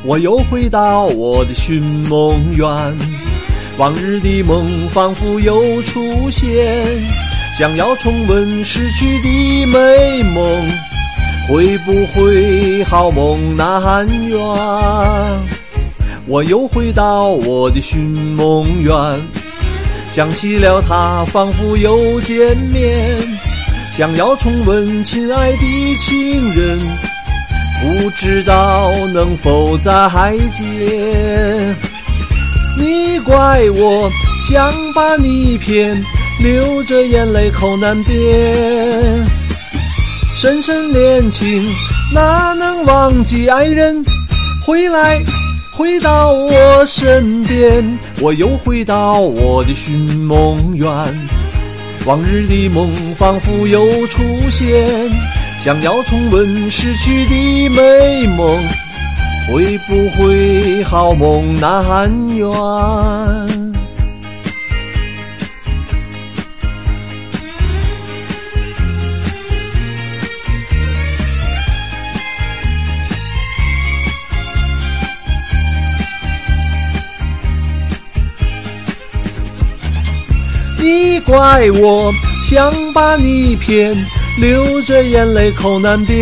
我又回到我的寻梦园，往日的梦仿佛又出现，想要重温逝去的美梦，会不会好梦难圆？我又回到我的寻梦园，想起了他仿佛又见面，想要重温亲爱的情人，不知道能否再见。你怪我想把你骗，流着眼泪口难辨，深深恋情哪能忘记爱人，回到我身边。我又回到我的寻梦园，往日的梦仿佛又出现，想要重温逝去的美梦，会不会好梦难圆？你怪我想把你骗，流着眼泪口难辨，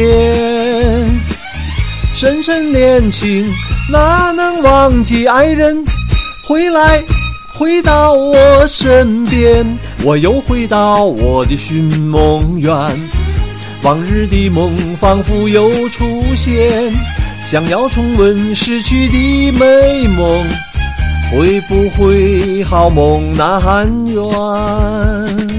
深深恋情哪能忘记爱人，回到我身边。我又回到我的寻梦园，往日的梦仿佛又出现，想要重温逝去的美梦，会不会好梦难圆？